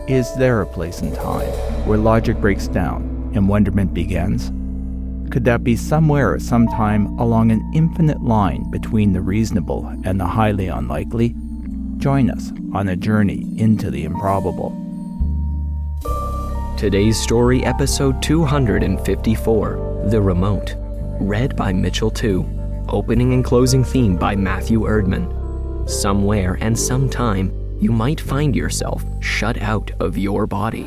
Is there a place in time where logic breaks down and wonderment begins? Could that be somewhere at some time along an infinite line between the reasonable and the highly unlikely? Join us on a journey into the improbable. Today's story, episode 254, The Remote, read by Mitchell 2, opening and closing theme by Matthew Erdman. Somewhere and sometime, you might find yourself shut out of your body.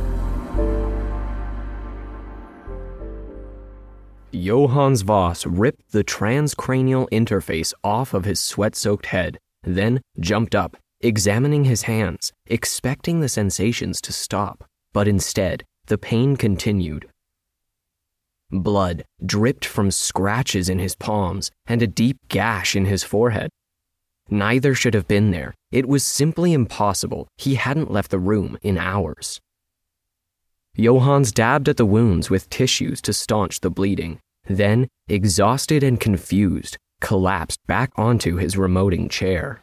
Johannes Voss ripped the transcranial interface off of his sweat-soaked head, then jumped up, examining his hands, expecting the sensations to stop. But instead, the pain continued. Blood dripped from scratches in his palms and a deep gash in his forehead. Neither should have been there. It was simply impossible. He hadn't left the room in hours. Johannes dabbed at the wounds with tissues to staunch the bleeding, then, exhausted and confused, collapsed back onto his remoting chair.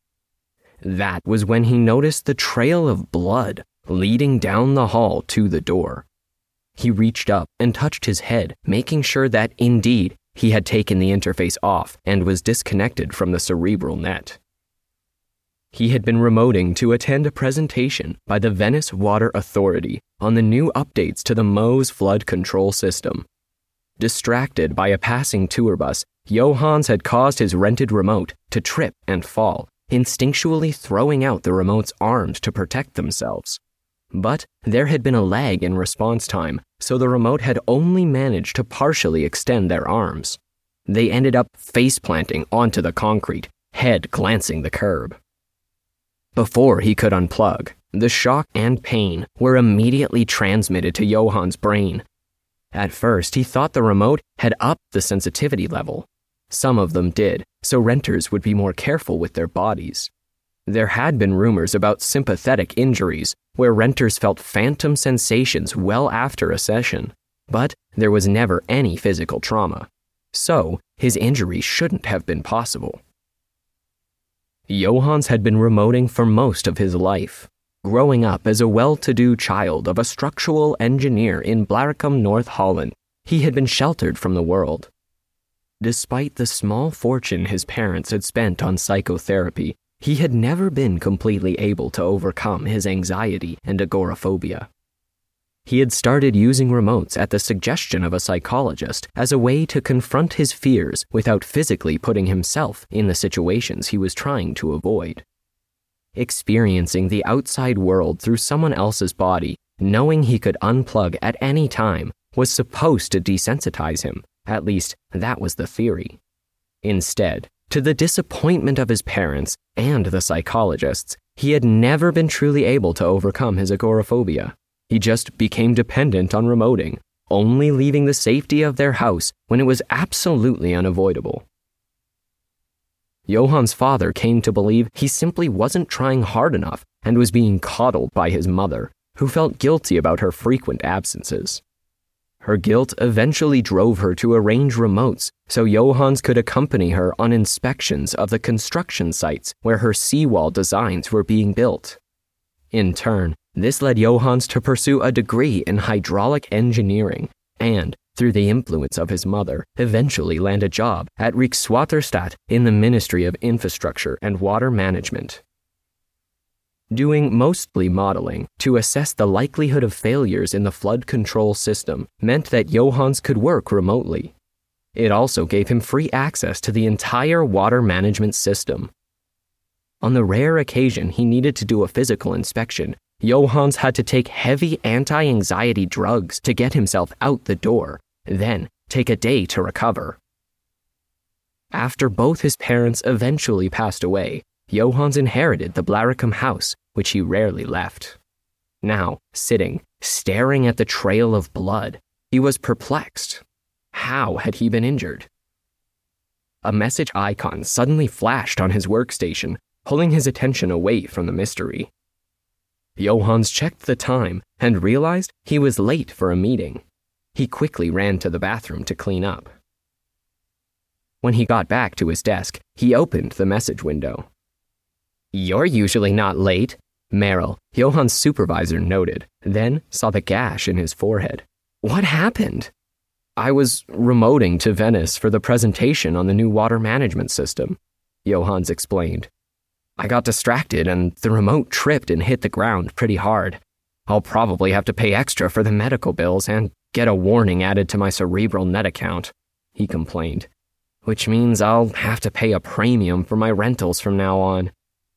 That was when he noticed the trail of blood leading down the hall to the door. He reached up and touched his head, making sure that, indeed, he had taken the interface off and was disconnected from the cerebral net. He had been remoting to attend a presentation by the Venice Water Authority on the new updates to the Meuse flood control system. Distracted by a passing tour bus, Johannes had caused his rented remote to trip and fall, instinctually throwing out the remote's arms to protect themselves. But there had been a lag in response time, so the remote had only managed to partially extend their arms. They ended up face-planting onto the concrete, head glancing the curb. Before he could unplug, the shock and pain were immediately transmitted to Johannes' brain. At first, he thought the remote had upped the sensitivity level. Some of them did, so renters would be more careful with their bodies. There had been rumors about sympathetic injuries, where renters felt phantom sensations well after a session, but there was never any physical trauma. So, his injury shouldn't have been possible. Johannes had been remoting for most of his life, growing up as a well-to-do child of a structural engineer in Blaricum, North Holland. He had been sheltered from the world. Despite the small fortune his parents had spent on psychotherapy, he had never been completely able to overcome his anxiety and agoraphobia. He had started using remotes at the suggestion of a psychologist as a way to confront his fears without physically putting himself in the situations he was trying to avoid. Experiencing the outside world through someone else's body, knowing he could unplug at any time, was supposed to desensitize him. At least, that was the theory. Instead, to the disappointment of his parents and the psychologists, he had never been truly able to overcome his agoraphobia. He just became dependent on remoting, only leaving the safety of their house when it was absolutely unavoidable. Johannes' father came to believe he simply wasn't trying hard enough and was being coddled by his mother, who felt guilty about her frequent absences. Her guilt eventually drove her to arrange remotes so Johannes could accompany her on inspections of the construction sites where her seawall designs were being built. In turn, this led Johannes to pursue a degree in hydraulic engineering and, through the influence of his mother, eventually land a job at Rijkswaterstaat in the Ministry of Infrastructure and Water Management. Doing mostly modeling to assess the likelihood of failures in the flood control system meant that Johannes could work remotely. It also gave him free access to the entire water management system. On the rare occasion he needed to do a physical inspection, Johannes had to take heavy anti-anxiety drugs to get himself out the door, then take a day to recover. After both his parents eventually passed away, Johannes inherited the Blaricum house, which he rarely left. Now, sitting, staring at the trail of blood, he was perplexed. How had he been injured? A message icon suddenly flashed on his workstation, pulling his attention away from the mystery. Johannes checked the time and realized he was late for a meeting. He quickly ran to the bathroom to clean up. When he got back to his desk, he opened the message window. "You're usually not late. Merrill, Johan's supervisor, noted, then saw the gash in his forehead. What happened? I was remoting to Venice for the presentation on the new water management system, Johans explained. I got distracted and the remote tripped and hit the ground pretty hard. I'll probably have to pay extra for the medical bills and get a warning added to my Cerebral Net account, he complained, which means I'll have to pay a premium for my rentals from now on.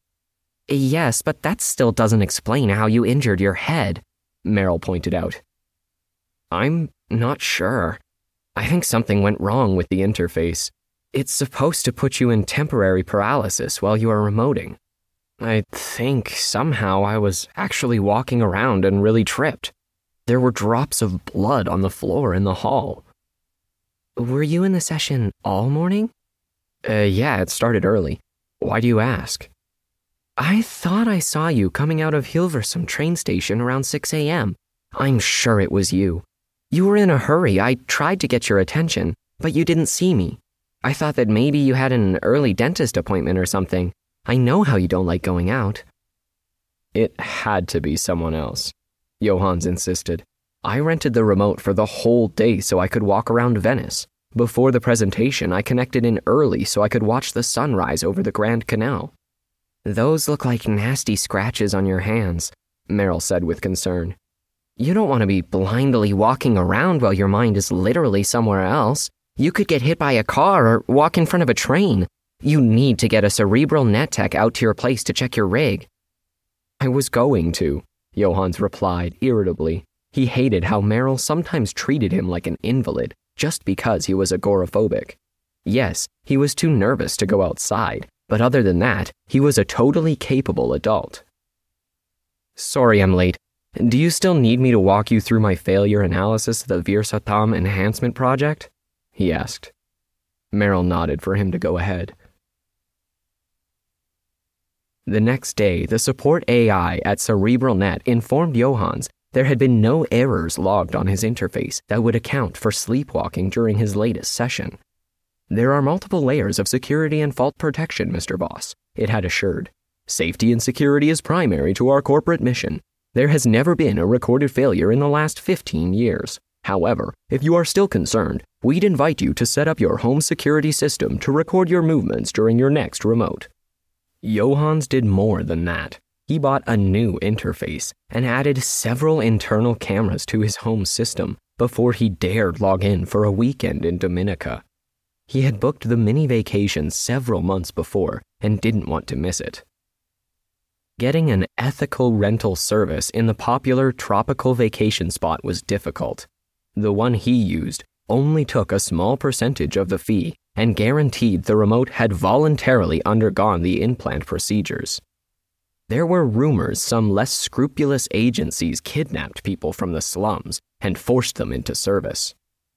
Yes, but that still doesn't explain how you injured your head, Merrill pointed out. I'm not sure. I think something went wrong with the interface. It's supposed to put you in temporary paralysis while you are remoting. I think somehow I was actually walking around and really tripped. There were drops of blood on the floor in the hall. Were you in the session all morning? Yeah, it started early. Why do you ask? I thought I saw you coming out of Hilversum train station around 6 a.m. I'm sure it was you. You were in a hurry. I tried to get your attention, but you didn't see me. I thought that maybe you had an early dentist appointment or something. I know how you don't like going out. It had to be someone else, Johans insisted. I rented the remote for the whole day so I could walk around Venice. Before the presentation, I connected in early so I could watch the sunrise over the Grand Canal. Those look like nasty scratches on your hands, Merrill said with concern. You don't want to be blindly walking around while your mind is literally somewhere else. You could get hit by a car or walk in front of a train. You need to get a Cerebral Net tech out to your place to check your rig. I was going to, Johans replied irritably. He hated how Merrill sometimes treated him like an invalid just because he was agoraphobic. Yes, he was too nervous to go outside, but other than that, he was a totally capable adult. Sorry I'm late. Do you still need me to walk you through my failure analysis of the Virsatam enhancement project? He asked. Merrill nodded for him to go ahead. The next day, the support AI at Cerebral Net informed Johans there had been no errors logged on his interface that would account for sleepwalking during his latest session. There are multiple layers of security and fault protection, Mr. Voss, it had assured. Safety and security is primary to our corporate mission. There has never been a recorded failure in the last 15 years. However, if you are still concerned, we'd invite you to set up your home security system to record your movements during your next remote. Johans did more than that. He bought a new interface and added several internal cameras to his home system before he dared log in for a weekend in Dominica. He had booked the mini vacation several months before and didn't want to miss it. Getting an ethical rental service in the popular tropical vacation spot was difficult. The one he used only took a small percentage of the fee and guaranteed the remote had voluntarily undergone the implant procedures. There were rumors some less scrupulous agencies kidnapped people from the slums and forced them into service.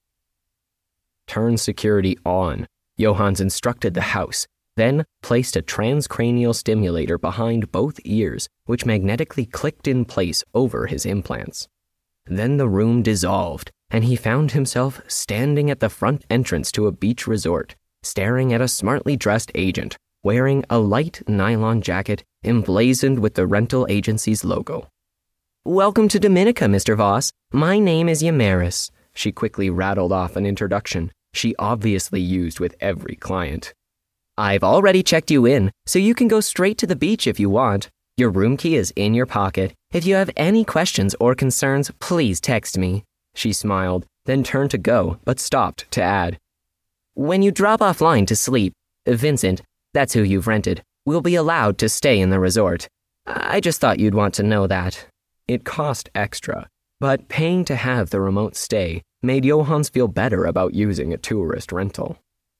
Turn security on, Johans instructed the house, then placed a transcranial stimulator behind both ears, which magnetically clicked in place over his implants. Then the room dissolved, and he found himself standing at the front entrance to a beach resort, staring at a smartly dressed agent, wearing a light nylon jacket emblazoned with the rental agency's logo. Welcome to Dominica, Mr. Voss. My name is Yamaris. She quickly rattled off an introduction she obviously used with every client. I've already checked you in, so you can go straight to the beach if you want. Your room key is in your pocket. If you have any questions or concerns, please text me. She smiled, then turned to go, but stopped to add. When you drop offline to sleep, Vincent, that's who you've rented, will be allowed to stay in the resort. I just thought you'd want to know that. It cost extra, but paying to have the remote stay made Johans feel better about using a tourist rental.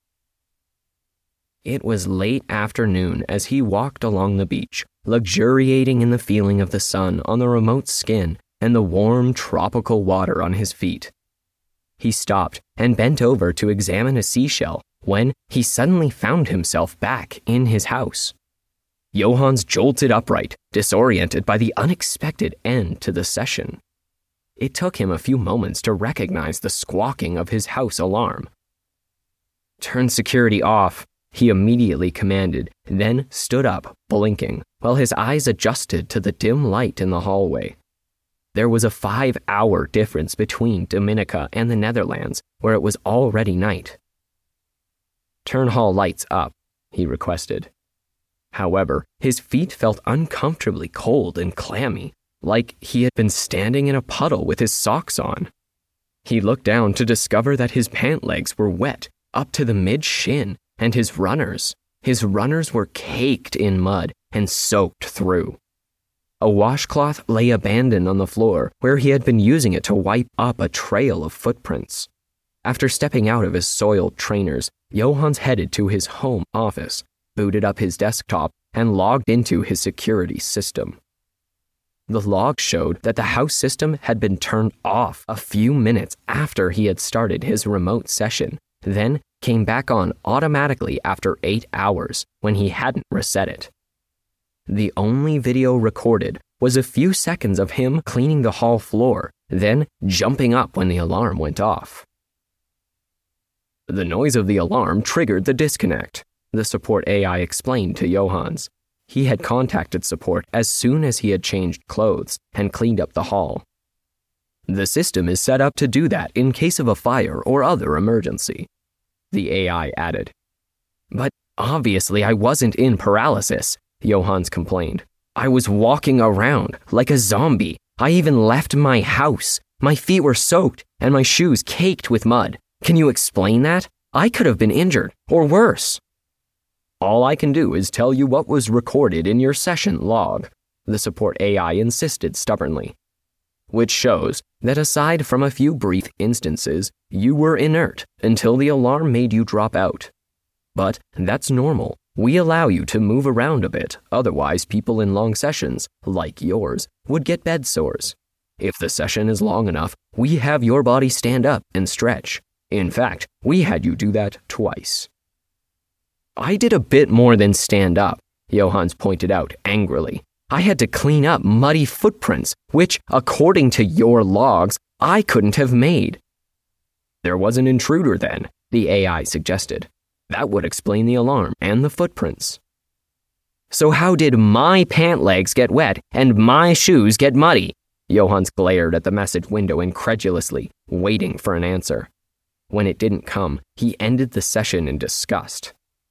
It was late afternoon as he walked along the beach, luxuriating in the feeling of the sun on the remote's skin and the warm tropical water on his feet. He stopped and bent over to examine a seashell when he suddenly found himself back in his house. Johans jolted upright, disoriented by the unexpected end to the session. It took him a few moments to recognize the squawking of his house alarm. Turn security off, he immediately commanded, then stood up, blinking, while his eyes adjusted to the dim light in the hallway. There was a 5-hour difference between Dominica and the Netherlands, where it was already night. "Turn hall lights up," he requested. However, his feet felt uncomfortably cold and clammy, like he had been standing in a puddle with his socks on. He looked down to discover that his pant legs were wet up to the mid-shin, and his runners were caked in mud and soaked through. A washcloth lay abandoned on the floor where he had been using it to wipe up a trail of footprints. After stepping out of his soiled trainers, Johans headed to his home office, booted up his desktop, and logged into his security system. The log showed that the house system had been turned off a few minutes after he had started his remote session, then came back on automatically after 8 hours when he hadn't reset it. The only video recorded was a few seconds of him cleaning the hall floor, then jumping up when the alarm went off. The noise of the alarm triggered the disconnect, the support AI explained to Johans. He had contacted support as soon as he had changed clothes and cleaned up the hall. The system is set up to do that in case of a fire or other emergency, the AI added. But obviously I wasn't in paralysis, Johans complained. I was walking around like a zombie. I even left my house. My feet were soaked and my shoes caked with mud. Can you explain that? I could have been injured, or worse. All I can do is tell you what was recorded in your session log, the support AI insisted stubbornly, which shows that aside from a few brief instances, you were inert until the alarm made you drop out. But that's normal. We allow you to move around a bit, otherwise people in long sessions, like yours, would get bed sores. If the session is long enough, we have your body stand up and stretch. In fact, we had you do that twice. I did a bit more than stand up, Johans pointed out angrily. I had to clean up muddy footprints, which, according to your logs, I couldn't have made. There was an intruder then, the AI suggested. That would explain the alarm and the footprints. So how did my pant legs get wet and my shoes get muddy? Johans glared at the message window incredulously, waiting for an answer. When it didn't come, he ended the session in disgust.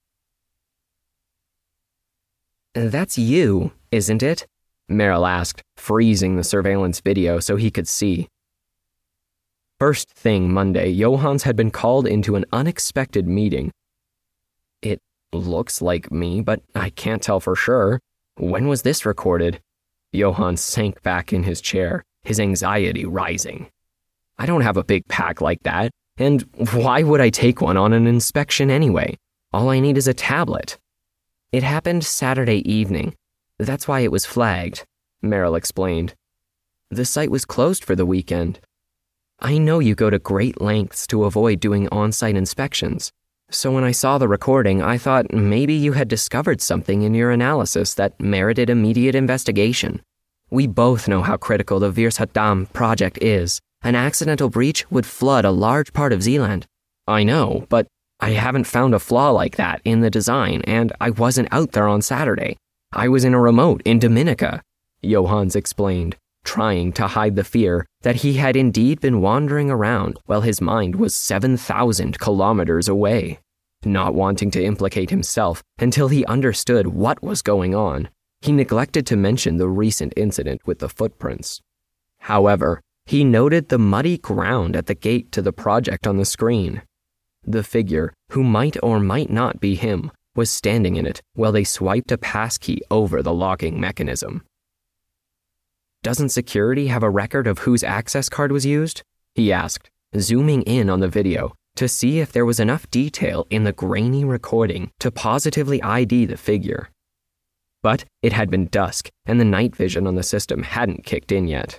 That's you, isn't it? Meryl asked, freezing the surveillance video so he could see. First thing Monday, Johans had been called into an unexpected meeting. It looks like me, but I can't tell for sure. When was this recorded? Johans sank back in his chair, his anxiety rising. I don't have a big pack like that, and why would I take one on an inspection anyway? All I need is a tablet. It happened Saturday evening. That's why it was flagged, Meryl explained. The site was closed for the weekend. I know you go to great lengths to avoid doing on-site inspections. So when I saw the recording, I thought maybe you had discovered something in your analysis that merited immediate investigation. We both know how critical the Virshaddam project is. An accidental breach would flood a large part of Zealand. I know, but I haven't found a flaw like that in the design, and I wasn't out there on Saturday. I was in a remote in Dominica, Johans explained, trying to hide the fear that he had indeed been wandering around while his mind was 7,000 kilometers away. Not wanting to implicate himself until he understood what was going on, he neglected to mention the recent incident with the footprints. However, he noted the muddy ground at the gate to the project on the screen. The figure, who might or might not be him, was standing in it while they swiped a passkey over the locking mechanism. Doesn't security have a record of whose access card was used? He asked, zooming in on the video to see if there was enough detail in the grainy recording to positively ID the figure. But it had been dusk, and the night vision on the system hadn't kicked in yet.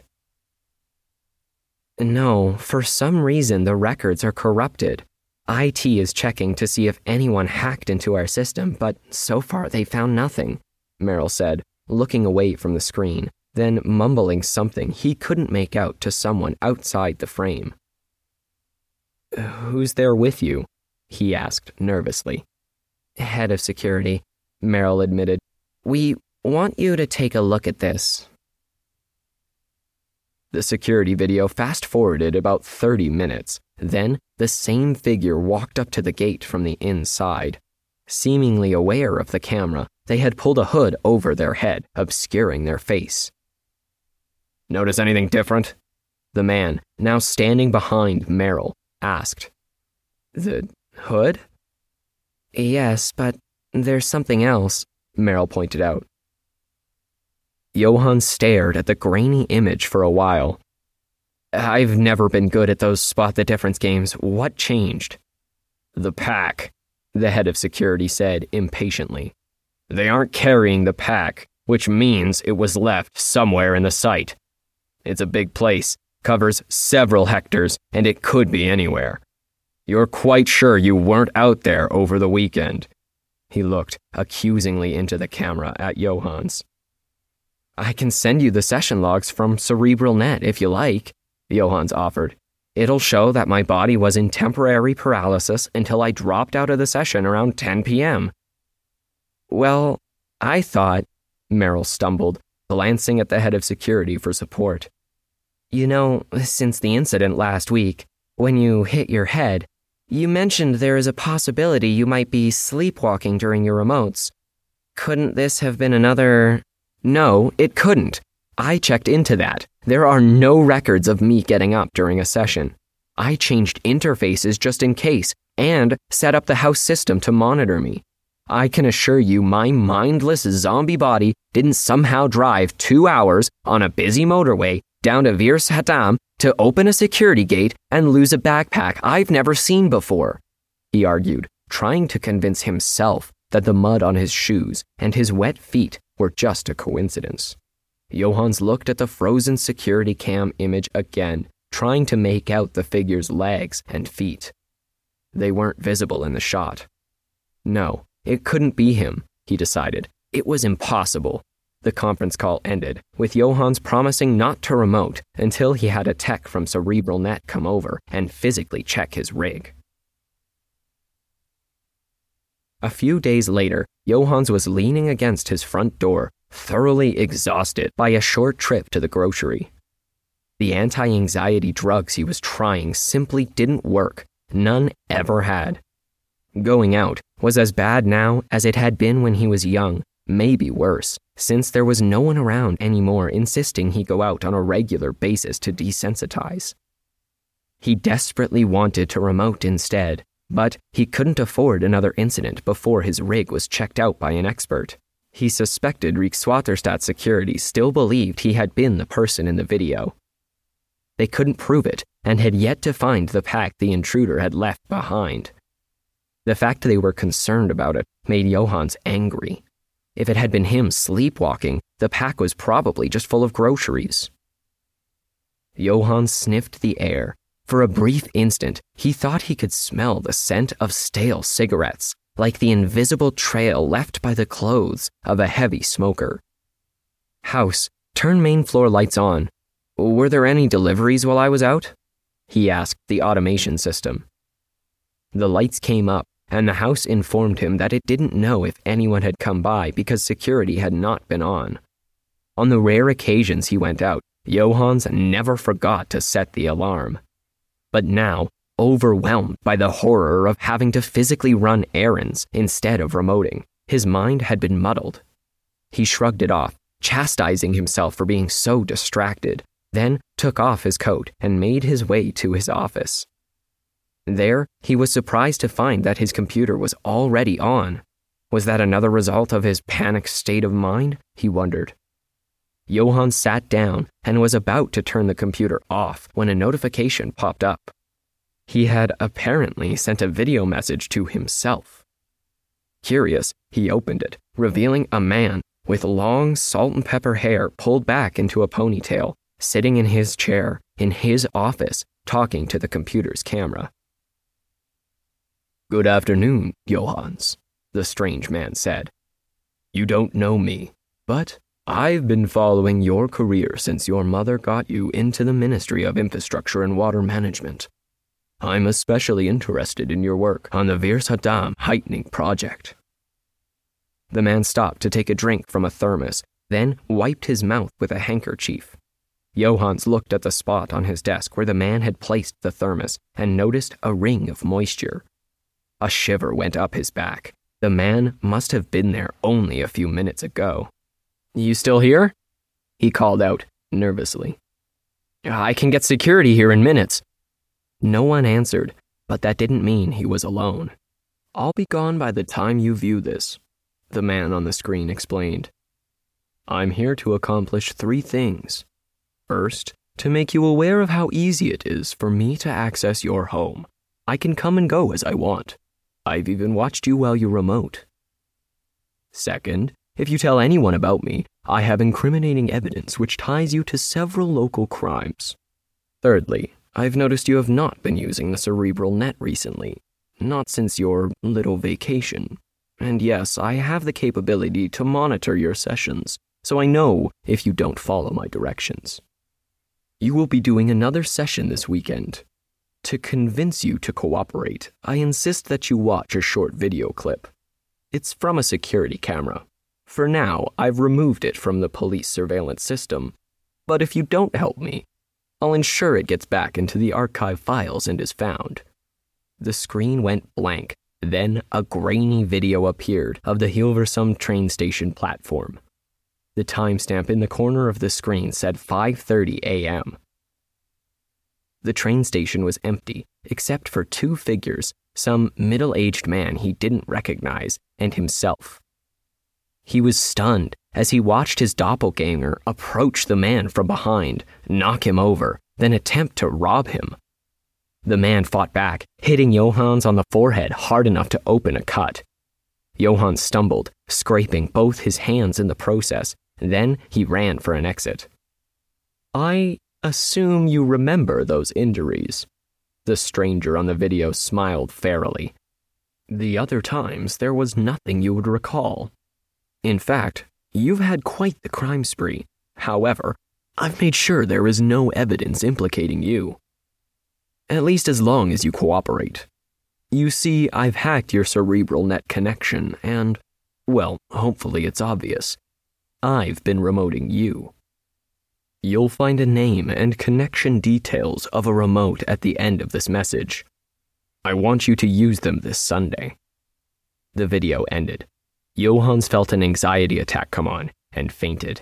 No, for some reason the records are corrupted. IT is checking to see if anyone hacked into our system, but so far they found nothing, Meryl said, looking away from the screen, then mumbling something he couldn't make out to someone outside the frame. Who's there with you? He asked nervously. Head of security, Merrill admitted. We want you to take a look at this. The security video fast-forwarded about 30 minutes. Then, the same figure walked up to the gate from the inside. Seemingly aware of the camera, they had pulled a hood over their head, obscuring their face. Notice anything different? The man, now standing behind Merrill, asked. The hood? Yes, but there's something else, Merrill pointed out. Johann stared at the grainy image for a while. I've never been good at those spot-the-difference games. What changed? The pack, the head of security said impatiently. They aren't carrying the pack, which means it was left somewhere in the site. It's a big place, covers several hectares, and it could be anywhere. You're quite sure you weren't out there over the weekend. He looked accusingly into the camera at Johans. I can send you the session logs from Cerebral Net if you like, Johans offered. It'll show that my body was in temporary paralysis until I dropped out of the session around 10 p.m. Well, I thought, Merrill stumbled, glancing at the head of security for support. You know, since the incident last week, when you hit your head, you mentioned there is a possibility you might be sleepwalking during your remotes. Couldn't this have been another... No, it couldn't. I checked into that. There are no records of me getting up during a session. I changed interfaces just in case and set up the house system to monitor me. I can assure you my mindless zombie body didn't somehow drive 2 hours on a busy motorway down to Bir Hatam to open a security gate and lose a backpack I've never seen before, he argued, trying to convince himself that the mud on his shoes and his wet feet were just a coincidence. Johans looked at the frozen security cam image again, trying to make out the figure's legs and feet. They weren't visible in the shot. No, it couldn't be him, he decided. It was impossible. The conference call ended, with Johans promising not to remote until he had a tech from Cerebral Net come over and physically check his rig. A few days later, Johans was leaning against his front door, thoroughly exhausted by a short trip to the grocery. The anti-anxiety drugs he was trying simply didn't work. None ever had. Going out was as bad now as it had been when he was young, maybe worse, since there was no one around anymore insisting he go out on a regular basis to desensitize. He desperately wanted to remote instead, but he couldn't afford another incident before his rig was checked out by an expert. He suspected Rikswaterstadt security still believed he had been the person in the video. They couldn't prove it and had yet to find the pack the intruder had left behind. The fact they were concerned about it made Johans angry. If it had been him sleepwalking, the pack was probably just full of groceries. Johans sniffed the air. For a brief instant, he thought he could smell the scent of stale cigarettes, like the invisible trail left by the clothes of a heavy smoker. House, turn main floor lights on. Were there any deliveries while I was out? He asked the automation system. The lights came up, and the house informed him that it didn't know if anyone had come by because security had not been on. On the rare occasions he went out, Johans never forgot to set the alarm. But now, overwhelmed by the horror of having to physically run errands instead of remoting, his mind had been muddled. He shrugged it off, chastising himself for being so distracted, then took off his coat and made his way to his office. There, he was surprised to find that his computer was already on. Was that another result of his panicked state of mind? He wondered. Johann sat down and was about to turn the computer off when a notification popped up. He had apparently sent a video message to himself. Curious, he opened it, revealing a man with long salt and pepper hair pulled back into a ponytail, sitting in his chair in his office, talking to the computer's camera. "Good afternoon, Johans," the strange man said. "You don't know me, but I've been following your career since your mother got you into the Ministry of Infrastructure and Water Management. I'm especially interested in your work on the Bir Hatam heightening project. The man stopped to take a drink from a thermos, then wiped his mouth with a handkerchief. Johans looked at the spot on his desk where the man had placed the thermos and noticed a ring of moisture. A shiver went up his back. The man must have been there only a few minutes ago. "You still here?" he called out, nervously. "I can get security here in minutes." No one answered, but that didn't mean he was alone. "I'll be gone by the time you view this," the man on the screen explained. "I'm here to accomplish 3 things. First, to make you aware of how easy it is for me to access your home. I can come and go as I want. I've even watched you while you remote. Second, if you tell anyone about me, I have incriminating evidence which ties you to several local crimes. Thirdly, I've noticed you have not been using the cerebral net recently, not since your little vacation. And yes, I have the capability to monitor your sessions, so I know if you don't follow my directions. You will be doing another session this weekend. To convince you to cooperate, I insist that you watch a short video clip. It's from a security camera. For now, I've removed it from the police surveillance system, but if you don't help me, I'll ensure it gets back into the archive files and is found." The screen went blank. Then a grainy video appeared of the Hilversum train station platform. The timestamp in the corner of the screen said 5:30 a.m. The train station was empty, except for 2 figures, some middle-aged man he didn't recognize, and himself. He was stunned as he watched his doppelganger approach the man from behind, knock him over, then attempt to rob him. The man fought back, hitting Johans on the forehead hard enough to open a cut. Johans stumbled, scraping both his hands in the process, then he ran for an exit. "I assume you remember those injuries." The stranger on the video smiled fairly. "The other times, there was nothing you would recall. In fact, you've had quite the crime spree. However, I've made sure there is no evidence implicating you. At least as long as you cooperate. You see, I've hacked your cerebral net connection and, well, hopefully it's obvious. I've been remoting you. You'll find a name and connection details of a remote at the end of this message. I want you to use them this Sunday." The video ended. Johans felt an anxiety attack come on and fainted.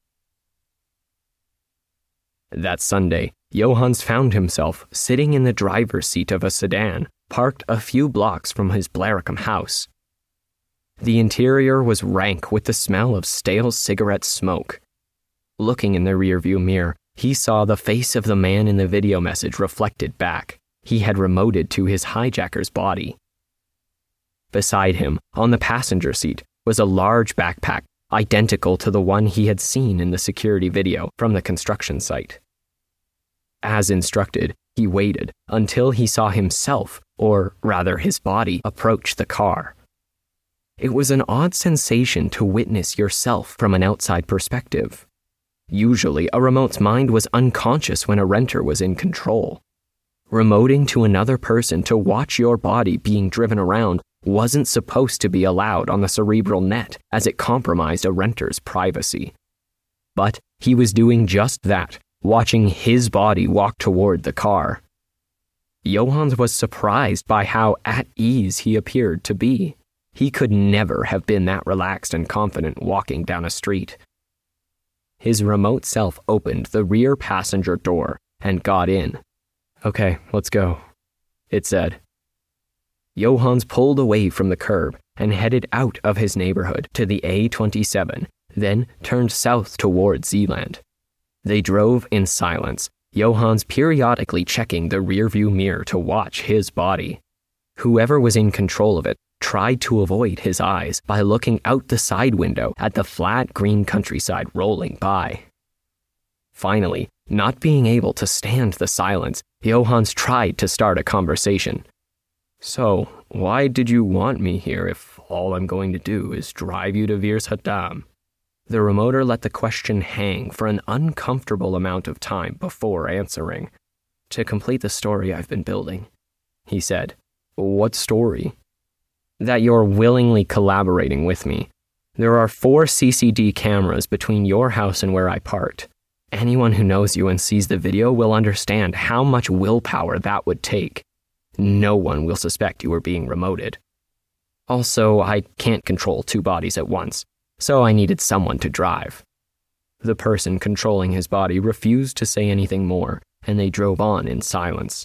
That Sunday, Johans found himself sitting in the driver's seat of a sedan parked a few blocks from his Blaricum house. The interior was rank with the smell of stale cigarette smoke. Looking in the rearview mirror, he saw the face of the man in the video message reflected back. He had remoted to his hijacker's body. Beside him, on the passenger seat, was a large backpack, identical to the one he had seen in the security video from the construction site. As instructed, he waited until he saw himself, or rather his body, approach the car. It was an odd sensation to witness yourself from an outside perspective. Usually, a remote's mind was unconscious when a renter was in control. Remoting to another person to watch your body being driven around wasn't supposed to be allowed on the cerebral net, as it compromised a renter's privacy. But he was doing just that, watching his body walk toward the car. Johans was surprised by how at ease he appeared to be. He could never have been that relaxed and confident walking down a street. His remote self opened the rear passenger door and got in. "Okay, let's go," it said. Johans pulled away from the curb and headed out of his neighborhood to the A27, then turned south toward Zeeland. They drove in silence, Johans periodically checking the rearview mirror to watch his body. Whoever was in control of it tried to avoid his eyes by looking out the side window at the flat green countryside rolling by. Finally, not being able to stand the silence, Johans tried to start a conversation. "So, why did you want me here if all I'm going to do is drive you to Viers-Hadam?" The remoter let the question hang for an uncomfortable amount of time before answering. "To complete the story I've been building," he said. "What story?" "That you're willingly collaborating with me. There are 4 CCD cameras between your house and where I parked. Anyone who knows you and sees the video will understand how much willpower that would take. No one will suspect you were being remoted. Also, I can't control 2 bodies at once, so I needed someone to drive." The person controlling his body refused to say anything more, and they drove on in silence.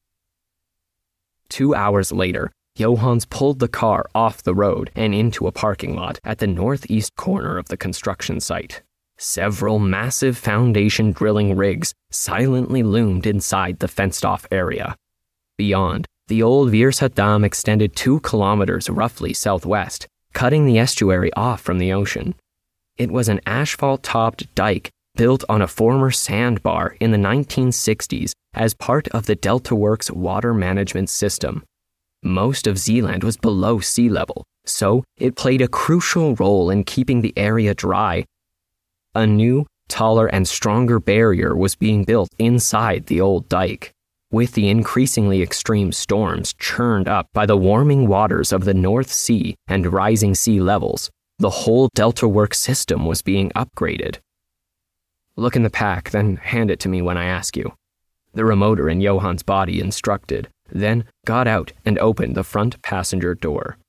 2 hours later, Johans pulled the car off the road and into a parking lot at the northeast corner of the construction site. Several massive foundation drilling rigs silently loomed inside the fenced-off area. Beyond, the old Vyrsa Dam extended 2 kilometers roughly southwest, cutting the estuary off from the ocean. It was an asphalt-topped dike built on a former sandbar in the 1960s as part of the DeltaWorks water management system. Most of Zeeland was below sea level, so it played a crucial role in keeping the area dry. A new, taller and stronger barrier was being built inside the old dike. With the increasingly extreme storms churned up by the warming waters of the North Sea and rising sea levels, the whole DeltaWorks system was being upgraded. "Look in the pack, then hand it to me when I ask you," the remoter in Johans body instructed, then got out and opened the front passenger door.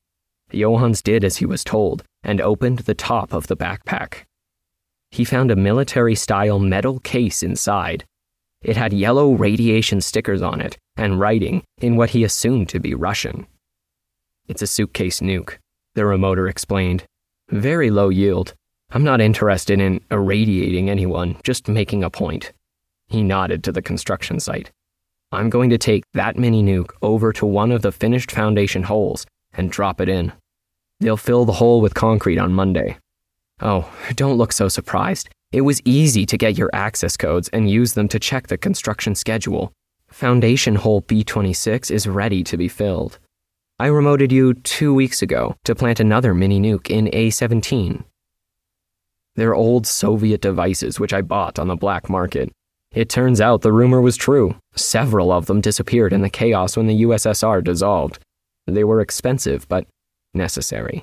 Johans did as he was told and opened the top of the backpack. He found a military-style metal case inside. It had yellow radiation stickers on it and writing in what he assumed to be Russian. "It's a suitcase nuke," the remoter explained. "Very low yield. I'm not interested in irradiating anyone, just making a point." He nodded to the construction site. "I'm going to take that mini nuke over to one of the finished foundation holes and drop it in. They'll fill the hole with concrete on Monday. Oh, don't look so surprised. It was easy to get your access codes and use them to check the construction schedule. Foundation hole B26 is ready to be filled. I remoted you 2 weeks ago to plant another mini nuke in A17. They're old Soviet devices which I bought on the black market. It turns out the rumor was true. Several of them disappeared in the chaos when the USSR dissolved. They were expensive, but necessary.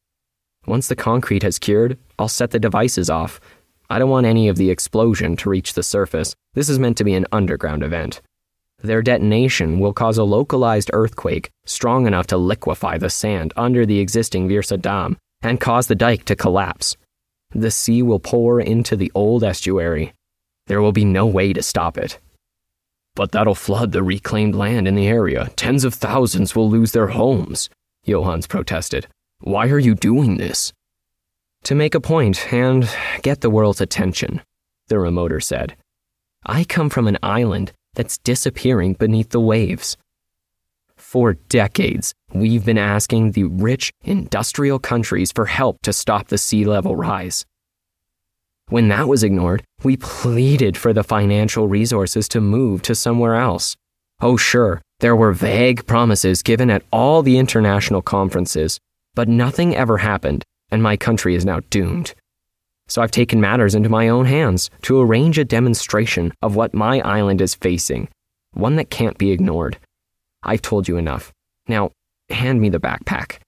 Once the concrete has cured, I'll set the devices off. I don't want any of the explosion to reach the surface. This is meant to be an underground event. Their detonation will cause a localized earthquake strong enough to liquefy the sand under the existing Vyrsa Dam and cause the dike to collapse. The sea will pour into the old estuary. There will be no way to stop it. But that'll flood the reclaimed land in the area. Tens of thousands will lose their homes, Johans protested. Why are you doing this? To make a point and get the world's attention, the remoter said. I come from an island that's disappearing beneath the waves. For decades, we've been asking the rich industrial countries for help to stop the sea level rise. When that was ignored, we pleaded for the financial resources to move to somewhere else. Oh sure, there were vague promises given at all the international conferences, but nothing ever happened, and my country is now doomed. So I've taken matters into my own hands to arrange a demonstration of what my island is facing, one that can't be ignored. I've told you enough. Now, hand me the backpack.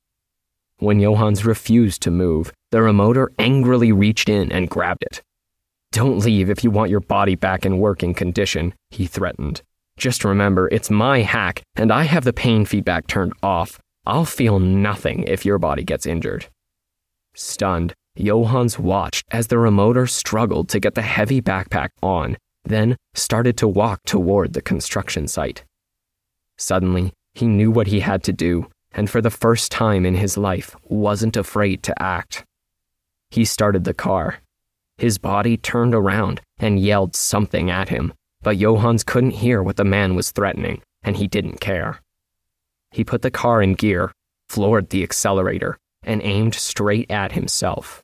When Johans refused to move, the remoter angrily reached in and grabbed it. Don't leave if you want your body back in working condition, he threatened. Just remember, it's my hack, and I have the pain feedback turned off. I'll feel nothing if your body gets injured. Stunned, Johans watched as the remoter struggled to get the heavy backpack on, then started to walk toward the construction site. Suddenly, he knew what he had to do, and for the first time in his life, wasn't afraid to act. He started the car. His body turned around and yelled something at him, but Johans couldn't hear what the man was threatening, and he didn't care. He put the car in gear, floored the accelerator, and aimed straight at himself.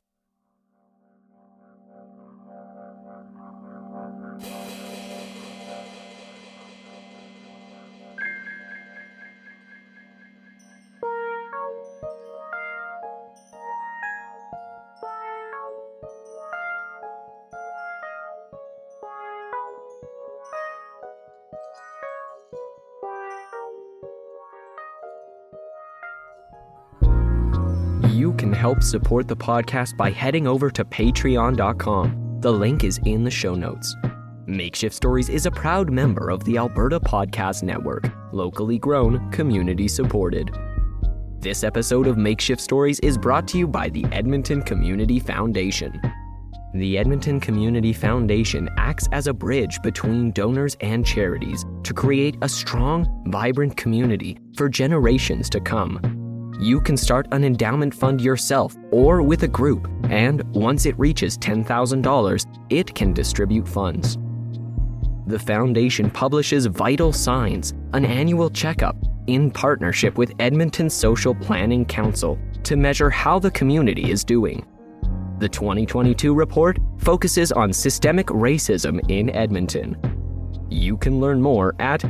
You can help support the podcast by heading over to patreon.com. The link is in the show notes. Makeshift Stories is a proud member of the Alberta Podcast Network, locally grown, community supported. This episode of Makeshift Stories is brought to you by the Edmonton Community Foundation. The Edmonton Community Foundation acts as a bridge between donors and charities to create a strong, vibrant community for generations to come. You can start an endowment fund yourself or with a group, and once it reaches $10,000, it can distribute funds. The foundation publishes Vital Signs, an annual checkup, in partnership with Edmonton Social Planning Council to measure how the community is doing. The 2022 report focuses on systemic racism in Edmonton. You can learn more at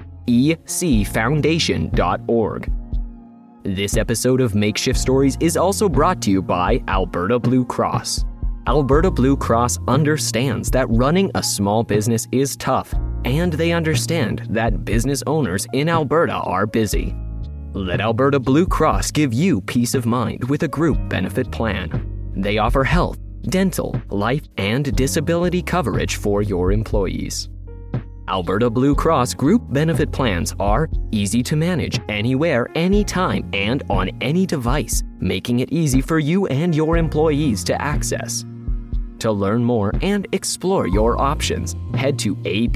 ecfoundation.org. This episode of Makeshift Stories is also brought to you by Alberta Blue Cross. Alberta Blue Cross understands that running a small business is tough, and they understand that business owners in Alberta are busy. Let Alberta Blue Cross give you peace of mind with a group benefit plan. They offer health, dental, life, and disability coverage for your employees. Alberta Blue Cross group benefit plans are easy to manage anywhere, anytime, and on any device, making it easy for you and your employees to access. To learn more and explore your options, head to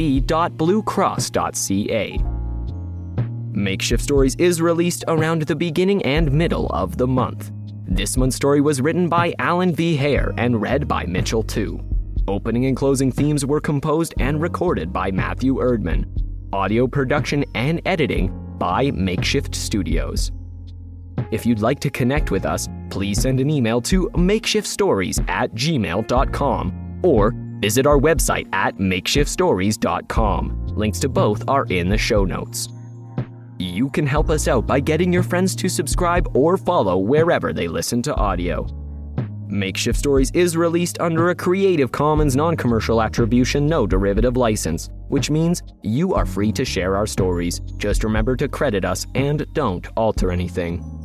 ab.bluecross.ca. Makeshift Stories is released around the beginning and middle of the month. This month's story was written by Alan V. Hare and read by Mitchell Tu. Opening and closing themes were composed and recorded by Matthew Erdman. Audio production and editing by Makeshift Studios. If you'd like to connect with us, please send an email to makeshiftstories@gmail.com or visit our website at makeshiftstories.com. Links to both are in the show notes. You can help us out by getting your friends to subscribe or follow wherever they listen to audio. Makeshift Stories is released under a Creative Commons non-commercial attribution no derivative license, which means you are free to share our stories. Just remember to credit us and don't alter anything.